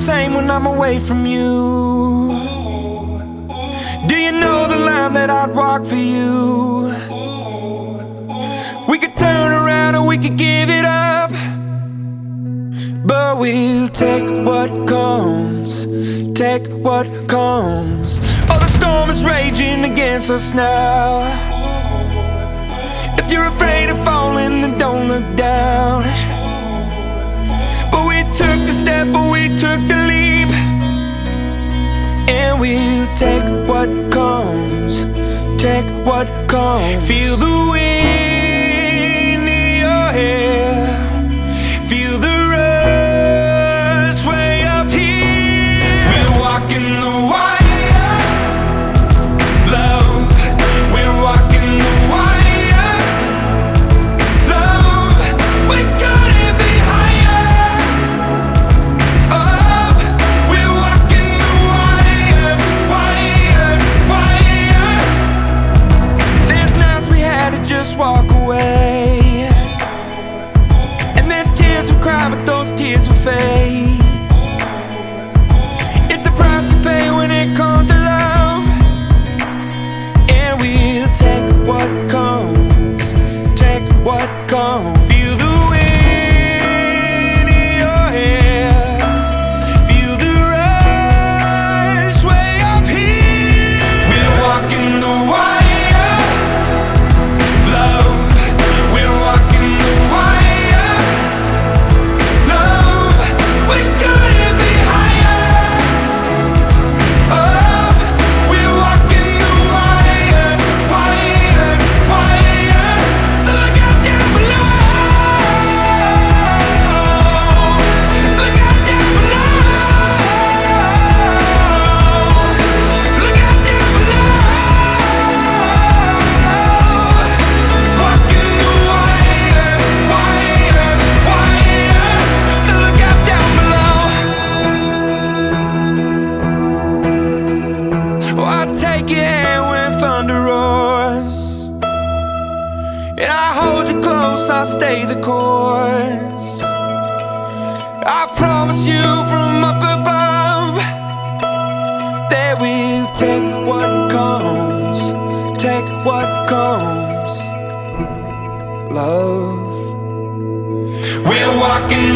same when I'm away from you? Do you know the line that I'd walk for you? We could turn around or we could give it up, but we'll take what comes, take what comes. Oh, the storm is raging against us now. If you're afraid of falling, then don't look down. But we took the step, but we took the leap, and we'll take what comes, take what comes. Feel the wind in your hair, feel the rush way up here. We're walking the wire, love. We're walking the wire, love. We couldn't be higher up. We're walking the wire, wire, wire. There's nights we had to just walk away, and there's tears we cry, but those tears will fade. It's a price you pay when it comes to love, and we'll take what comes, take what comes. Feel the wind in your hair, feel the rush way up here. We're walking the wire, love. We're walking the wire, love. We couldn't be higher up. We're walking the wire, wire, wire. So look out down below. Look out down below. Look out down below. Walking the wire, wire, wire. So look out down below. Oh, I'll take your hand when thunder roars, and I hold you close, I'll stay the course. I promise you from up above that we'll take what comes, take what comes, love. We're walking